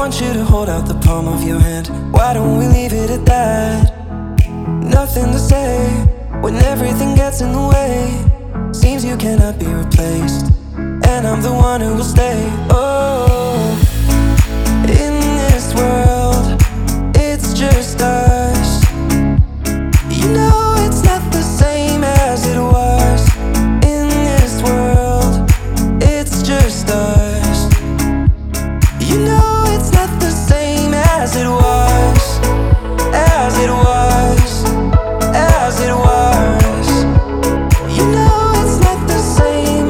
want you to hold out the palm of your hand. Why don't we leave it at that? Nothing to say when everything gets in the way. Seems you cannot be replaced, and I'm the one who will stay. Oh, in this world, it's just us. You know it's not the same as it was. In this world, it's just us. You know it's not the same as it was. As it was. As it was. You know it's not the same.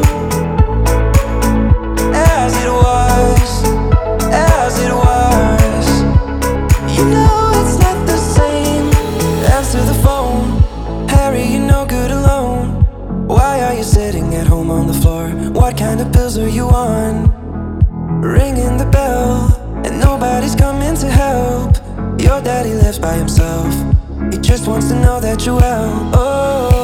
As it was. As it was. You know it's not the same. Answer the phone. Harry, you're no good alone. Why are you sitting at home on the floor? What kind of pills are you on? Ringing the bell, and nobody's coming to help. Your daddy lives by himself. He just wants to know that you're well. Oh,